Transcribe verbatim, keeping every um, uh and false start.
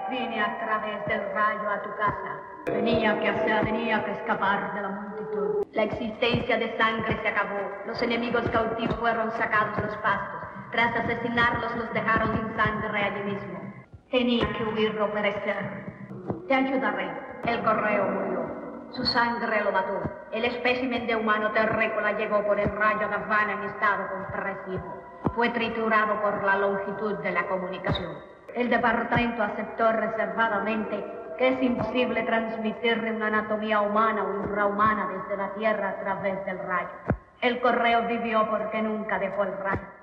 Vine a través del rayo a tu casa. Tenía que hacer, tenía que escapar de la multitud. La existencia de sangre se acabó. Los enemigos cautivos fueron sacados de los pastos. Tras asesinarlos, los dejaron sin sangre allí mismo. Tenía que huir o perecer. Te ayudaré. El correo murió. Su sangre lo mató. El espécimen de humano terrícola llegó por el rayo de Havana en estado compresivo. Fue triturado por la longitud de la comunicación. El departamento aceptó reservadamente que es imposible transmitirle una anatomía humana o infrahumana desde la Tierra a través del rayo. El correo vivió porque nunca dejó el rayo.